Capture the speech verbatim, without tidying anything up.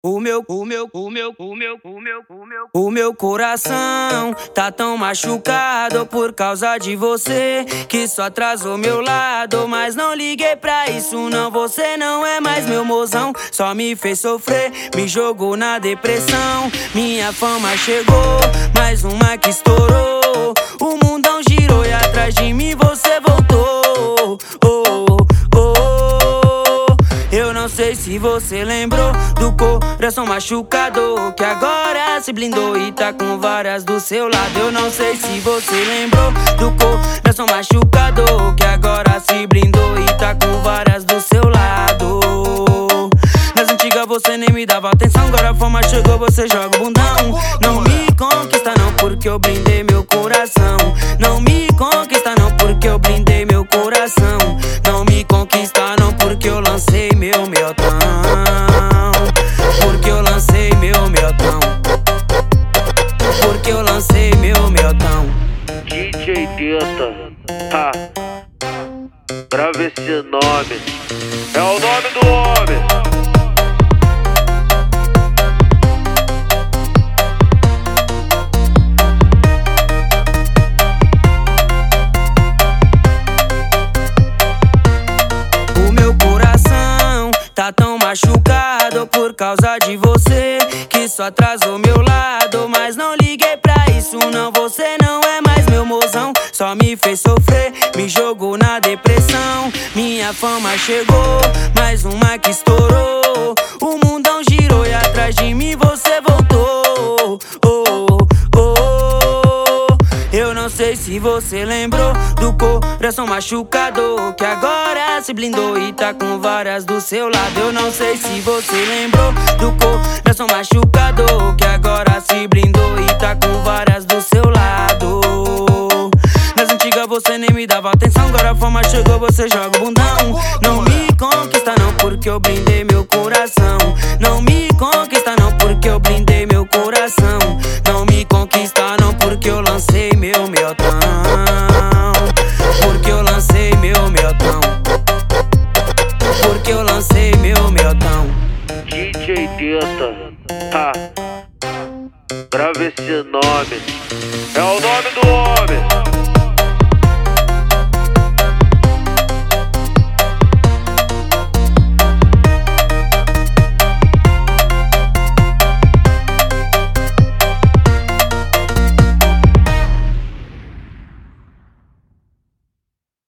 O meu, o meu, o meu, o meu, o meu, o meu, o meu coração tá tão machucado por causa de você, que só atrasou meu lado, mas não liguei pra isso não. Você não é mais meu mozão, só me fez sofrer, me jogou na depressão. Minha fama chegou, mais uma que estourou. O mundão girou e atrás de mim você voltou. Oh, oh, oh. Eu não sei se você lembrou do coração machucado, que agora se blindou e tá com várias do seu lado. Eu não sei se você lembrou do coração machucado, que agora se blindou e tá com várias do seu lado. Nas antigas você nem me dava atenção, agora a fama chegou, você joga o bundão. Não me conquista não, porque eu blindei meu coração. Não me conquista não, porque eu blindei meu coração. Não me conquista não, porque eu lancei meu meltão. Porque eu lancei meu meltão. Porque eu lancei meu meltão. D J Denta, ha, grava esse nome, é o nome do homem. Tá tão machucado por causa de você, que só atrasou meu lado, mas não liguei pra isso não. Você não é mais meu mozão, só me fez sofrer, me jogou na depressão. Minha fama chegou, mais uma que estourou. O mundão girou e atrás de mim você voltou. Oh, oh, oh. Eu não sei se você lembrou do coração machucado, que agora se blindou e tá com várias do seu lado. Eu não sei se você lembrou do coração machucado, que agora se blindou e tá com várias do seu lado. Nas antigas você nem me dava atenção, agora a fama chegou, você joga o bundão. Não me conquista não, porque eu blindei meu coração. Não me conquista não, porque eu blindei meu coração. Não me conquista não, porque eu lancei meu meltão. Porque eu lancei meu meltão. Porque eu lancei meu meltão. D J Denta, ha, grava esse nome, é o nome do homem.